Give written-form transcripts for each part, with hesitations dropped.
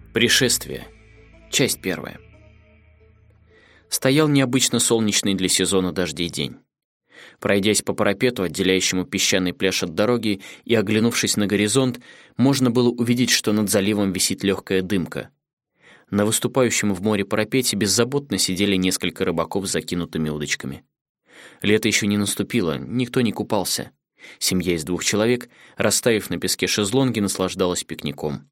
Пришествие. Часть 1. Стоял необычно солнечный для сезона дождей день. Пройдясь по парапету, отделяющему песчаный пляж от дороги, и оглянувшись на горизонт, можно было увидеть, что над заливом висит легкая дымка. На выступающем в море парапете беззаботно сидели несколько рыбаков с закинутыми удочками. Лето еще не наступило, никто не купался. Семья из 2 человек, расставив на песке шезлонги, наслаждалась пикником.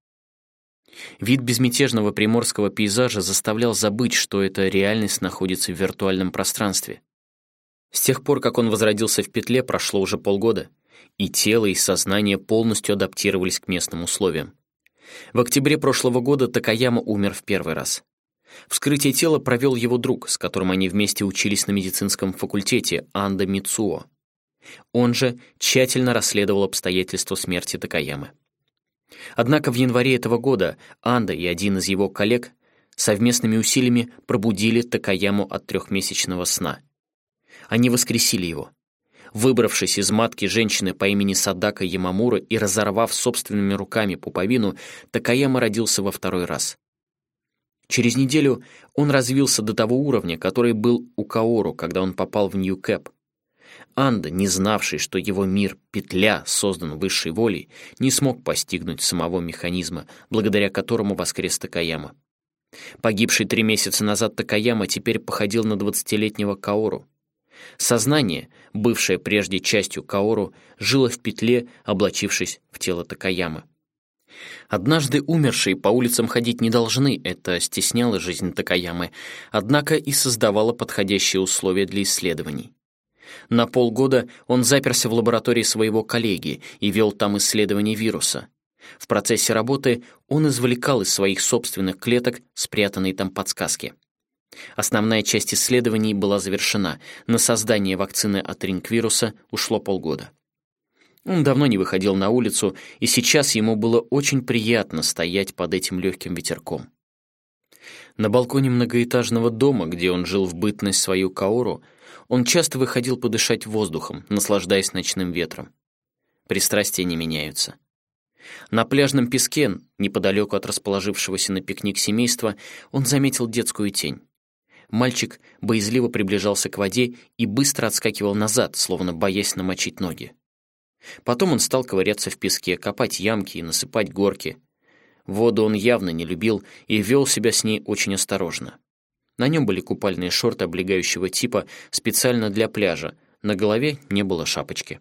Вид безмятежного приморского пейзажа заставлял забыть, что эта реальность находится в виртуальном пространстве. С тех пор, как он возродился в петле, прошло уже полгода, и тело, и сознание полностью адаптировались к местным условиям. В октябре прошлого года Такаяма умер в первый раз. Вскрытие тела провел его друг, с которым они вместе учились на медицинском факультете, Анда Мицуо. Он же тщательно расследовал обстоятельства смерти Такаямы. Однако в январе этого года Анда и один из его коллег совместными усилиями пробудили Такаяму от 3-месячного сна. Они воскресили его. Выбравшись из матки женщины по имени Садака Ямамура и разорвав собственными руками пуповину, Такаяма родился во 2-й раз. Через неделю он развился до того уровня, который был у Каору, когда он попал в Нью-Кэп. Анда, не знавший, что его мир, петля, создан высшей волей, не смог постигнуть самого механизма, благодаря которому воскрес Такаяма. Погибший 3 месяца назад Такаяма теперь походил на 20-летнего Каору. Сознание, бывшее прежде частью Каору, жило в петле, облачившись в тело Такаямы. Однажды умершие по улицам ходить не должны, это стесняло жизнь Такаямы, однако и создавало подходящие условия для исследований. На полгода он заперся в лаборатории своего коллеги и вел там исследование вируса. В процессе работы он извлекал из своих собственных клеток спрятанные там подсказки. Основная часть исследований была завершена, на создание вакцины от рингвируса ушло полгода. Он давно не выходил на улицу, и сейчас ему было очень приятно стоять под этим легким ветерком. На балконе многоэтажного дома, где он жил в бытность свою Каору, он часто выходил подышать воздухом, наслаждаясь ночным ветром. Пристрастия не меняются. На пляжном песке, неподалеку от расположившегося на пикник семейства, он заметил детскую тень. Мальчик боязливо приближался к воде и быстро отскакивал назад, словно боясь намочить ноги. Потом он стал ковыряться в песке, копать ямки и насыпать горки. Воду он явно не любил и вел себя с ней очень осторожно. На нем были купальные шорты облегающего типа специально для пляжа, на голове не было шапочки.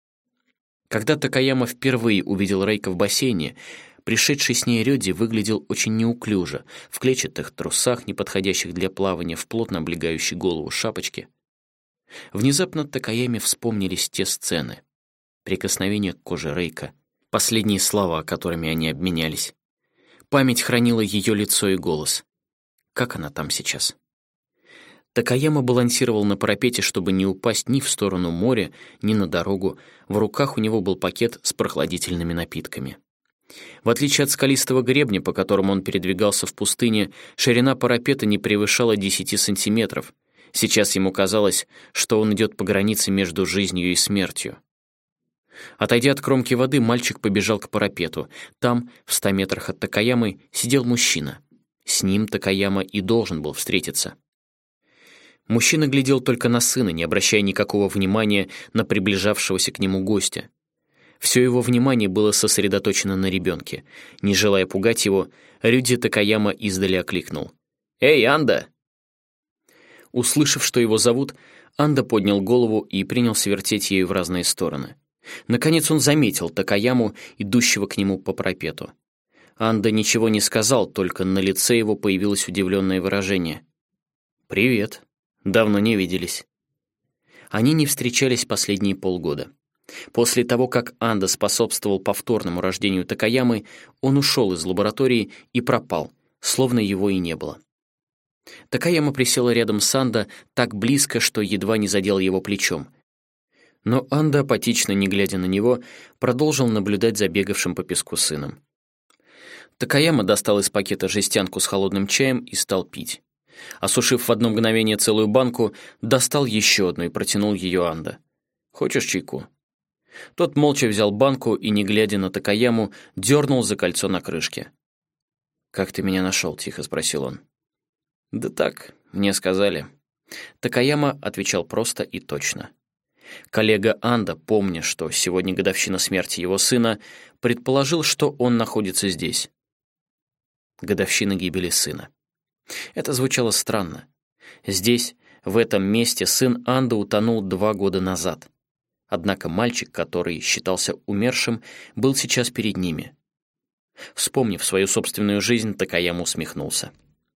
Когда Такаяма впервые увидел Рейка в бассейне, пришедший с ней Рёдзи выглядел очень неуклюже, в клетчатых трусах, не подходящих для плавания, в плотно облегающей голову шапочке. Внезапно Такаяме вспомнились те сцены. Прикосновение к коже Рейка, последние слова, которыми они обменялись. Память хранила ее лицо и голос. Как она там сейчас? Такаяма балансировал на парапете, чтобы не упасть ни в сторону моря, ни на дорогу. В руках у него был пакет с прохладительными напитками. В отличие от скалистого гребня, по которому он передвигался в пустыне, ширина парапета не превышала 10 сантиметров. Сейчас ему казалось, что он идет по границе между жизнью и смертью. Отойдя от кромки воды, мальчик побежал к парапету. Там, в 100 метрах от Такаямы, сидел мужчина. С ним Такаяма и должен был встретиться. Мужчина глядел только на сына, не обращая никакого внимания на приближавшегося к нему гостя. Все его внимание было сосредоточено на ребенке. Не желая пугать его, Рюдзи Такаяма издали окликнул. «Эй, Анда!» Услышав, что его зовут, Анда поднял голову и принялся вертеть ею в разные стороны. Наконец он заметил Такаяму, идущего к нему по парапету. Анда ничего не сказал, только на лице его появилось удивленное выражение. «Привет. Давно не виделись». Они не встречались последние полгода. После того, как Анда способствовал повторному рождению Такаямы, он ушел из лаборатории и пропал, словно его и не было. Такаяма присела рядом с Анда так близко, что едва не задел его плечом. Но Анда, апатично не глядя на него, продолжил наблюдать за бегавшим по песку сыном. Такаяма достал из пакета жестянку с холодным чаем и стал пить. Осушив в одно мгновение целую банку, достал еще одну и протянул ее Анда. «Хочешь чайку?» Тот молча взял банку и, не глядя на Такаяму, дернул за кольцо на крышке. «Как ты меня нашел?» — тихо спросил он. «Да так, мне сказали». Такаяма отвечал просто и точно. Коллега Анда, помня, что сегодня годовщина смерти его сына, предположил, что он находится здесь. Годовщина гибели сына. Это звучало странно. Здесь, в этом месте, сын Анда утонул 2 года назад. Однако мальчик, который считался умершим, был сейчас перед ними. Вспомнив свою собственную жизнь, Такаяма усмехнулся.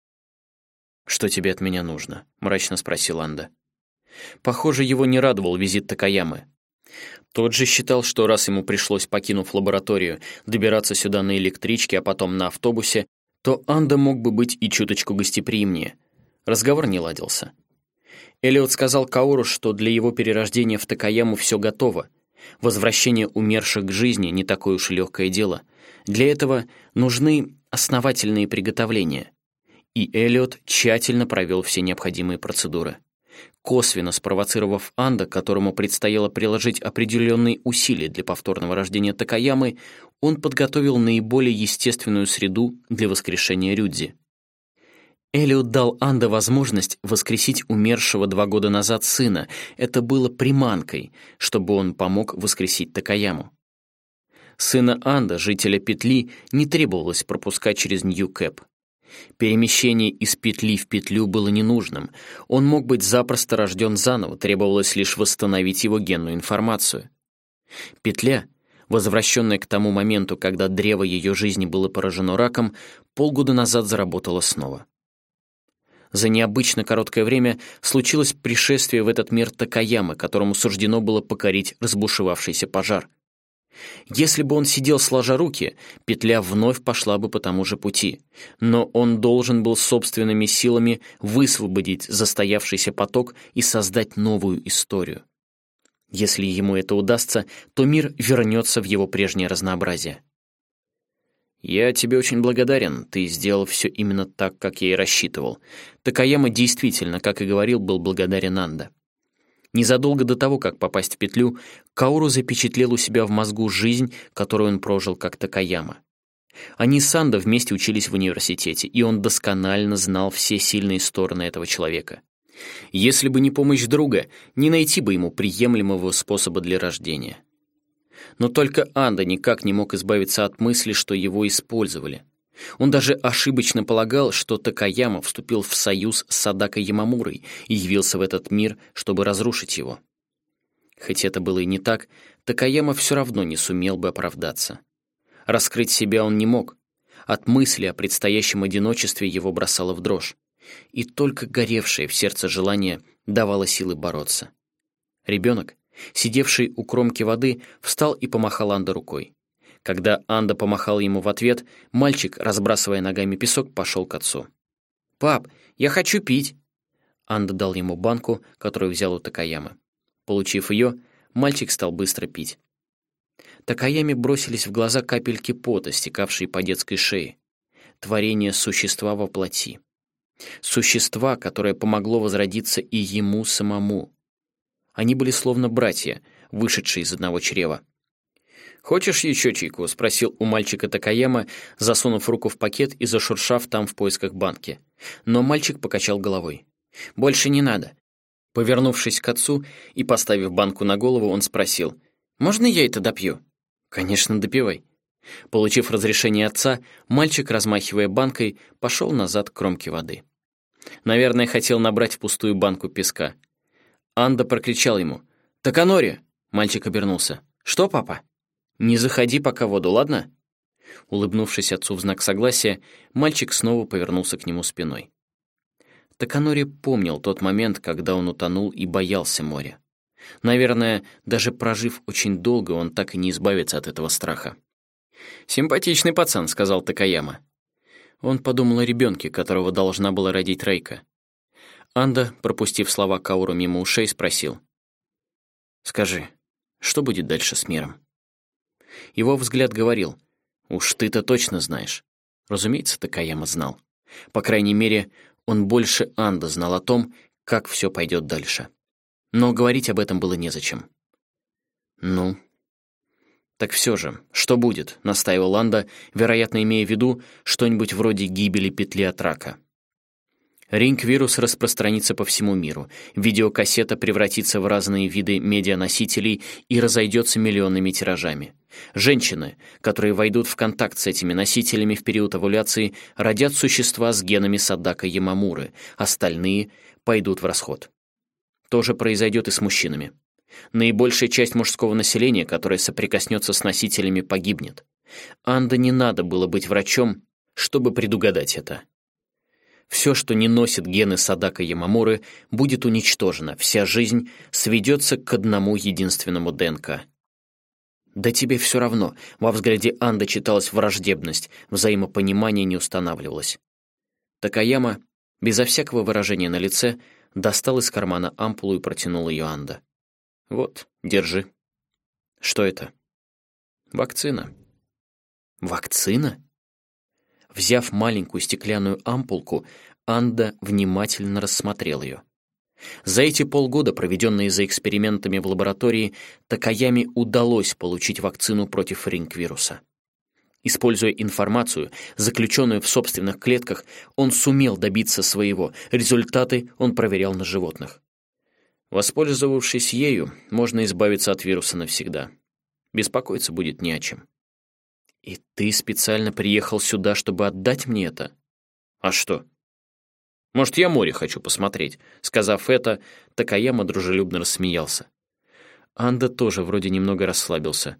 «Что тебе от меня нужно?» — мрачно спросил Анда. Похоже, его не радовал визит Такаямы. Тот же считал, что раз ему пришлось, покинув лабораторию, добираться сюда на электричке, а потом на автобусе, то Анда мог бы быть и чуточку гостеприимнее. Разговор не ладился. Элиот сказал Каору, что для его перерождения в Такаяму все готово. Возвращение умерших к жизни не такое уж и легкое дело. Для этого нужны основательные приготовления. И Элиот тщательно провел все необходимые процедуры. Косвенно спровоцировав Анда, которому предстояло приложить определенные усилия для повторного рождения Такаямы, он подготовил наиболее естественную среду для воскрешения Рюдзи. Элиот дал Анда возможность воскресить умершего 2 года назад сына. Это было приманкой, чтобы он помог воскресить Такаяму. Сына Анда, жителя Петли, не требовалось пропускать через Нью-Кэп. Перемещение из петли в петлю было ненужным. Он мог быть запросто рожден заново, требовалось лишь восстановить его генную информацию. Петля, возвращенная к тому моменту, когда древо ее жизни было поражено раком, полгода назад заработала снова. За необычно короткое время случилось пришествие в этот мир Такаямы, которому суждено было покорить разбушевавшийся пожар. Если бы он сидел сложа руки, петля вновь пошла бы по тому же пути, но он должен был собственными силами высвободить застоявшийся поток и создать новую историю. Если ему это удастся, то мир вернется в его прежнее разнообразие. «Я тебе очень благодарен, ты сделал все именно так, как я и рассчитывал». Такаяма действительно, как и говорил, был благодарен Анда. Незадолго до того, как попасть в петлю, Каору запечатлел у себя в мозгу жизнь, которую он прожил как Такаяма. Они с Андо вместе учились в университете, и он досконально знал все сильные стороны этого человека. Если бы не помощь друга, не найти бы ему приемлемого способа для рождения. Но только Анда никак не мог избавиться от мысли, что его использовали. Он даже ошибочно полагал, что Такаяма вступил в союз с Садако Ямамурой и явился в этот мир, чтобы разрушить его. Хоть это было и не так, Такаяма все равно не сумел бы оправдаться. Раскрыть себя он не мог. От мысли о предстоящем одиночестве его бросало в дрожь. И только горевшее в сердце желание давало силы бороться. Ребенок, сидевший у кромки воды, встал и помахал Анда рукой. Когда Анда помахал ему в ответ, мальчик, разбрасывая ногами песок, пошел к отцу. «Пап, я хочу пить!» Анда дал ему банку, которую взял у Такаямы. Получив ее, мальчик стал быстро пить. Такаяме бросились в глаза капельки пота, стекавшие по детской шее. Творение существа во плоти. Существа, которое помогло возродиться и ему самому. Они были словно братья, вышедшие из одного чрева. «Хочешь еще чайку?» — спросил у мальчика Такаяма, засунув руку в пакет и зашуршав там в поисках банки. Но мальчик покачал головой. «Больше не надо». Повернувшись к отцу и поставив банку на голову, он спросил: «Можно я это допью?» «Конечно, допивай». Получив разрешение отца, мальчик, размахивая банкой, пошел назад к кромке воды. Наверное, хотел набрать в пустую банку песка. Анда прокричал ему: «Таканори!» Мальчик обернулся. «Что, папа?» «Не заходи пока в воду, ладно?» Улыбнувшись отцу в знак согласия, мальчик снова повернулся к нему спиной. Таканори помнил тот момент, когда он утонул и боялся моря. Наверное, даже прожив очень долго, он так и не избавится от этого страха. «Симпатичный пацан», — сказал Такаяма. Он подумал о ребенке, которого должна была родить Рейка. Анда, пропустив слова Каору мимо ушей, спросил: «Скажи, что будет дальше с миром?» Его взгляд говорил: «Уж ты-то точно знаешь». Разумеется, Такаяма знал. По крайней мере, он больше Анда знал о том, как все пойдет дальше. Но говорить об этом было незачем. «Ну, «Так все же, что будет?» — настаивал Анда, вероятно, имея в виду что-нибудь вроде гибели петли от рака. Ринг-вирус распространится по всему миру, видеокассета превратится в разные виды медианосителей и разойдется миллионными тиражами. Женщины, которые войдут в контакт с этими носителями в период овуляции, родят существа с генами Садака Ямамуры, остальные пойдут в расход. То же произойдет и с мужчинами. Наибольшая часть мужского населения, которое соприкоснется с носителями, погибнет. Анда не надо было быть врачом, чтобы предугадать это. Все, что не носит гены Садака Ямамуры, будет уничтожено, вся жизнь сведется к одному единственному ДНК. «Да тебе все равно», — во взгляде Анды читалась враждебность, взаимопонимание не устанавливалось. Такаяма, безо всякого выражения на лице, достал из кармана ампулу и протянул ее Анда. «Вот, держи». «Что это?» «Вакцина». «Вакцина?» Взяв маленькую стеклянную ампулку, Анда внимательно рассмотрел ее. За эти полгода, проведенные за экспериментами в лаборатории, Такаяме удалось получить вакцину против ринг-вируса. Используя информацию, заключенную в собственных клетках, он сумел добиться своего. Результаты он проверял на животных. Воспользовавшись ею, можно избавиться от вируса навсегда. Беспокоиться будет не о чем. «И ты специально приехал сюда, чтобы отдать мне это?» «А что?» «Может, я море хочу посмотреть?» Сказав это, Такаяма дружелюбно рассмеялся. Анда тоже вроде немного расслабился.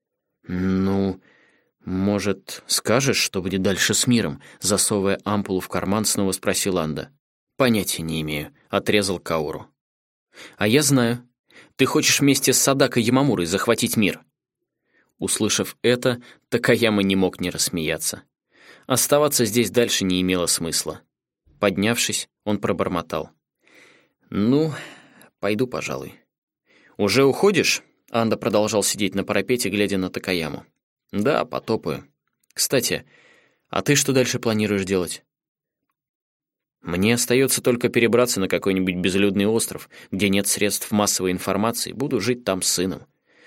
«Ну, может, скажешь, что будет дальше с миром?» Засовывая ампулу в карман, снова спросил Анда. «Понятия не имею», — отрезал Каору. «А я знаю. Ты хочешь вместе с Садака Ямамурой захватить мир?» Услышав это, Такаяма не мог не рассмеяться. Оставаться здесь дальше не имело смысла. Поднявшись, он пробормотал. «Ну, пойду, пожалуй». «Уже уходишь?» Анда продолжал сидеть на парапете, глядя на Такаяму. «Да, потопаю. Кстати, а ты что дальше планируешь делать?» «Мне остается только перебраться на какой-нибудь безлюдный остров, где нет средств массовой информации, буду жить там с сыном».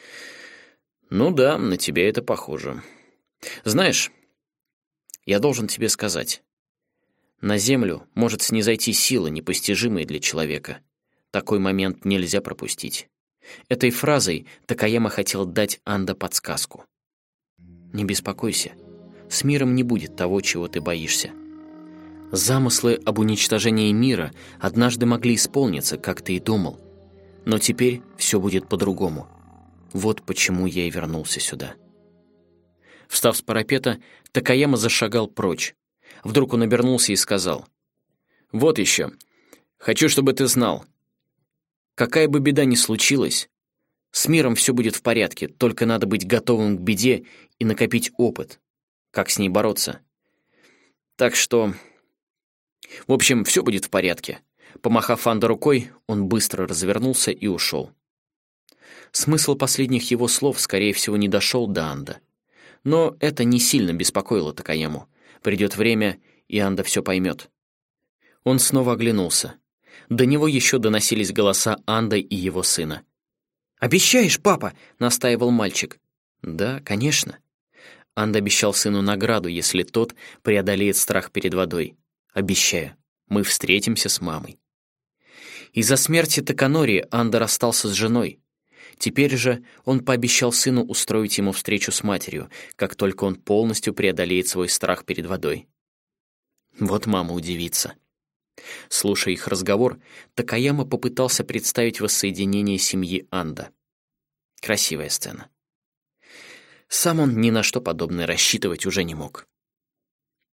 «Ну да, на тебя это похоже. Знаешь, я должен тебе сказать, на Землю может снизойти сила, непостижимая для человека. Такой момент нельзя пропустить». Этой фразой Такаяма хотел дать Анда подсказку. «Не беспокойся, с миром не будет того, чего ты боишься. Замыслы об уничтожении мира однажды могли исполниться, как ты и думал, но теперь все будет по-другому. Вот почему я и вернулся сюда». Встав с парапета, Такаяма зашагал прочь. Вдруг он обернулся и сказал: «Вот еще. Хочу, чтобы ты знал. Какая бы беда ни случилась, с миром все будет в порядке, только надо быть готовым к беде и накопить опыт, как с ней бороться. Так что... В общем, все будет в порядке». Помахав Анда рукой, он быстро развернулся и ушел. Смысл последних его слов, скорее всего, не дошел до Анда. Но это не сильно беспокоило Такаяму. Придет время, и Анда все поймет. Он снова оглянулся. До него еще доносились голоса Анда и его сына. «Обещаешь, папа?» — настаивал мальчик. «Да, конечно». Анда обещал сыну награду, если тот преодолеет страх перед водой. «Обещаю, мы встретимся с мамой». Из-за смерти Таканори Анда расстался с женой. Теперь же он пообещал сыну устроить ему встречу с матерью, как только он полностью преодолеет свой страх перед водой. Вот мама удивится. Слушая их разговор, Такаяма попытался представить воссоединение семьи Анда. Красивая сцена. Сам он ни на что подобное рассчитывать уже не мог.